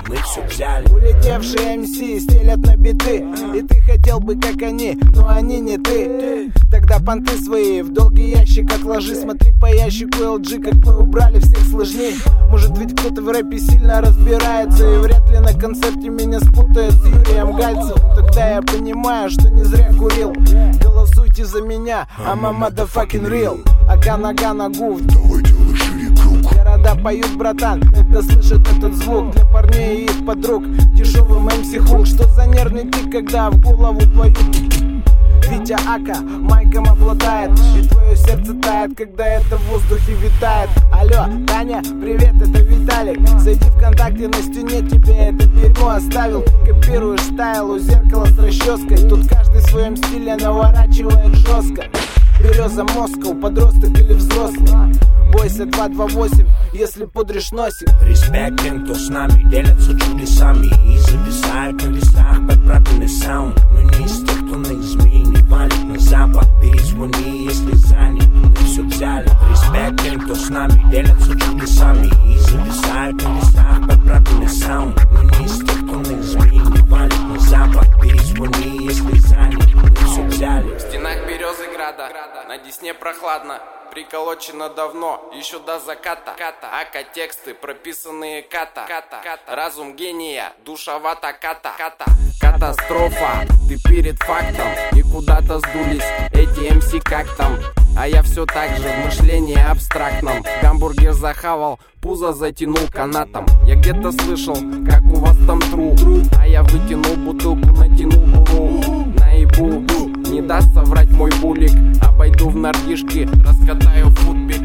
мы все взяли. Улетевшие MC стелят на биты, и ты хотел бы как они, но они не ты. Тогда понты свои в долгий ящик отложи. Смотри по ящику LG, как мы убрали всех сложней. Может ведь кто-то в рэпе сильно разбирается, и вряд ли на концерте меня спутает с Юрием Гальцевым. Тогда я понимаю, что не зря курил. Голосуйте за меня, I'm a motherfucking real. Ака нога ногу, Давай делай шире круг. города поют, братан, когда слышат этот звук. Для парней и их подруг дешевым MC хук. Что за нервный тик, когда в голову твою Витя Ака майком обладает, и твое сердце тает, когда это в воздухе витает. Алло, Таня, привет, это Виталик. Зайди ВКонтакте, на стене тебе это дерьмо оставил. Ты копируешь стайл у зеркала с расческой. Тут каждый в своем стиле наворачивает жестко. Береза Москва, подросток или взрослый. Бойся 228, если пудришь носик. Респект тем, кто с нами делятся чудесами и зависают на листах подправленный саунд. Мы не из тех, кто на измене палит на запад. Перезвони, если занят, мы все взяли. Респект тем, кто с нами делятся чудесами и зависают на листах подправленный саунд. Мы не из тех, кто на измене палит на запад. Перезвони, если занят, мы все взяли. В стенах Березыграда, на Десне прохладно. Приколочено давно, еще до заката. Ака тексты, прописанные ката. Разум гения, душевата ката. Катастрофа, ты перед фактом. И куда-то сдулись эти МС как там. А я все так же в мышлении абстрактном. Гамбургер захавал, пузо затянул канатом. Я где-то слышал, как у вас там тру. А я вытянул бутылку, натянул буру. Наебу, не даст соврать мой булик. Обойду в нордишки, раскатаю футбик.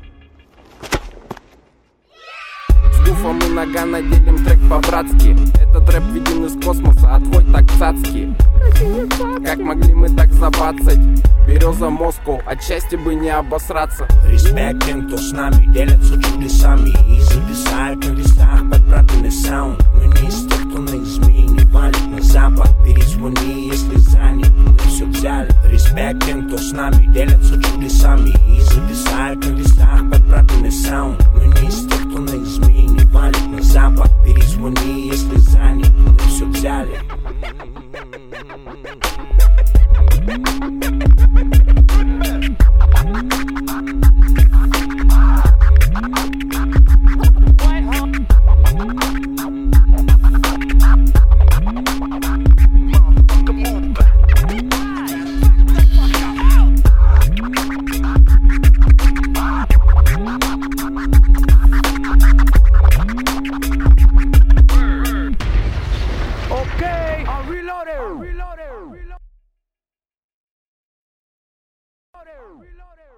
С гуфом и нагана делим трек по-братски. Этот рэп виден из космоса, а твой так цацкий. Как могли мы так забацать? Береза Москва, от счастья бы не обосраться. Респект тем, кто с нами делятся чудесами и зависают на листах подправленный саунд. Мы не из тех, кто на измене палит на запад. Перезвони, если занят, мы все взяли. Респект тем, кто с нами делятся чудесами и зависают на листах подправленный саунд. Мы не из тех, кто на измене палит на запад. Перезвони, если занят, мы все взяли. Okay, I'm reloaded.